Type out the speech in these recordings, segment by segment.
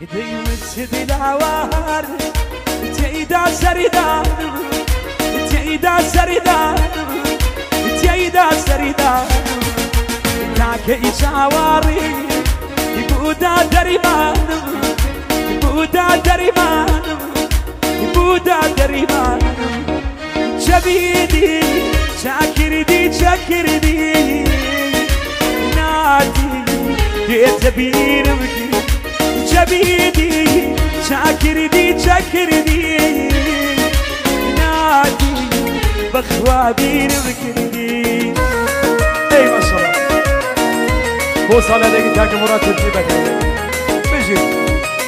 تيمس دلاوار تيدا سردان تيدا سردان تيدا سردان تاك إشاواري يبودا دريمان يبودا دريمان يبودا دريمان شبيدي شاكردي شاكردي نادي يتبين بكي شبيدي شاكردي شاكردي نادي بخوابين بكردي اي ما شاء الله هو صالة لك تاك مراد ترتيبك بجي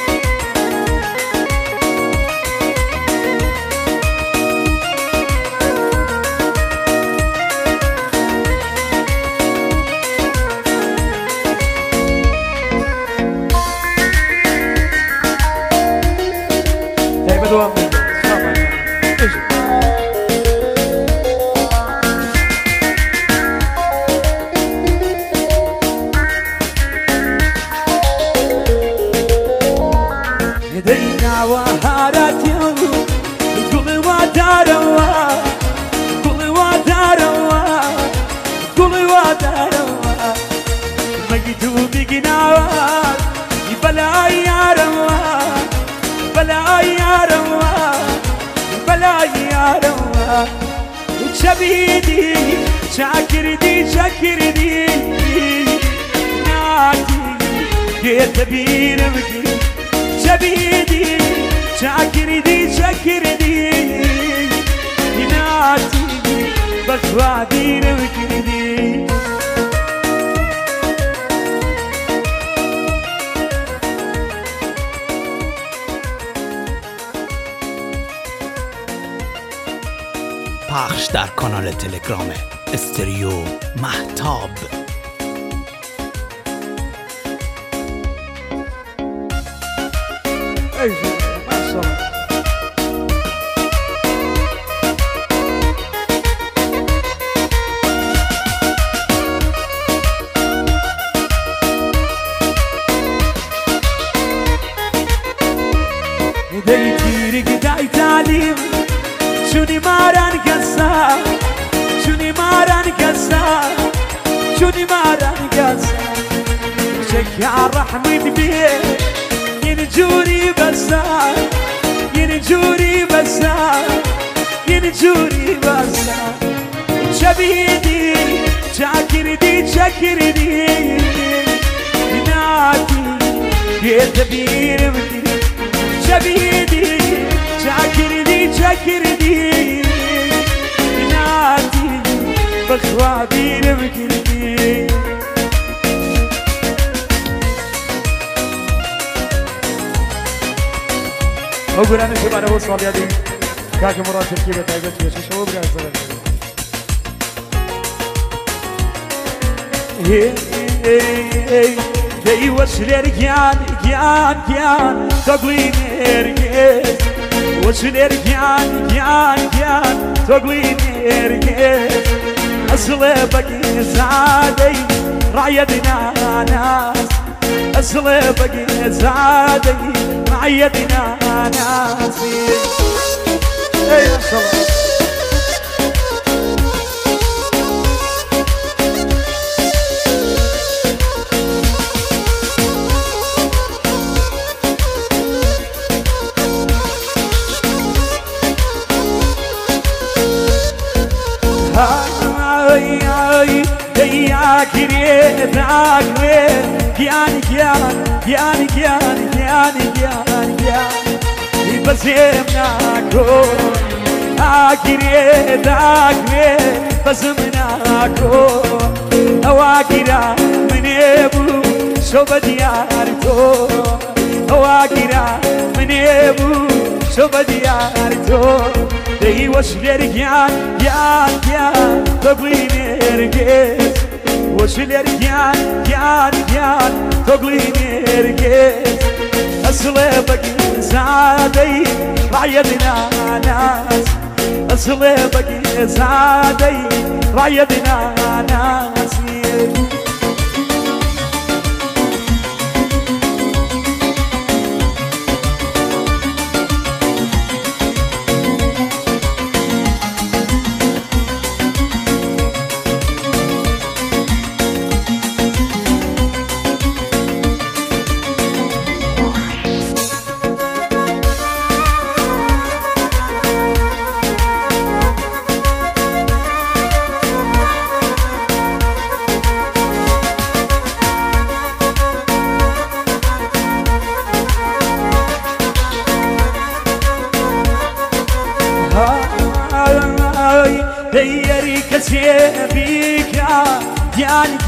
بدوام هدينا وهارات يوم كل وداروا كل وداروا كل وداروا مجدو بجناوا بلا يا روا بلا يا روا بلا يا روا شبيدي شاكردي شاكردي نادي يتبين بكي شبيدي شاكردي شاكردي نادي بخوابين بكردي پخش در کانال تلگرام استریو مهتاب. دايتي رقداي تعليم شوني ماران قصا شوني ماران قصا شوني ماران قصا شكا رحمة بيه ينجوري بسا ينجوري بسا ينجوري بسا شبيدي شاكردي شاكردي نادي يتبين بكي شبيدي شاكردي شاكردي نادي بخوابين بكردي أقول أنا شباب أنا وصل يا دي كاك مراد تركيبة تايبت يا شو بقى زمان هي وصلر جان جان جان تقوين إرجس وصلر جان جان جان تقوين إرجس أصل بقي زادي رعيتنا ناس أصل بقي زادي رعيتنا ناس أي صلاة بزمناكو آخری داغه بزمناكو اواگیرا منی بو شب دیار تو اواگیرا منی بو شب دیار تو دی وشلر گیان گیان گیان تقلین ارگز وشلر گیان گیان گیان تقلین ارگز اصل بقي زادي رعيتنا ناس اصل بقي زادي رعيتنا ناس كسيبك يعني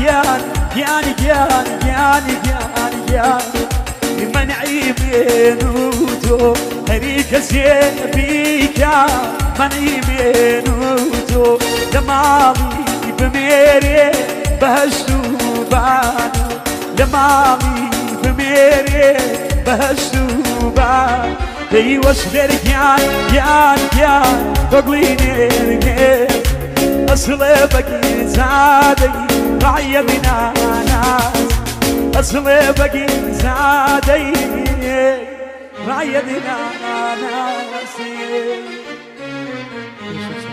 من عيبينوتو هريك سيبك من عيبينوتو دمامي بميري بهشتو بانو دمامي بميري بهشتو بانو دي وشدر كان بقليني أصل بقي زادي رعي بنا ناس أصل بقي زادي رعي بنا ناس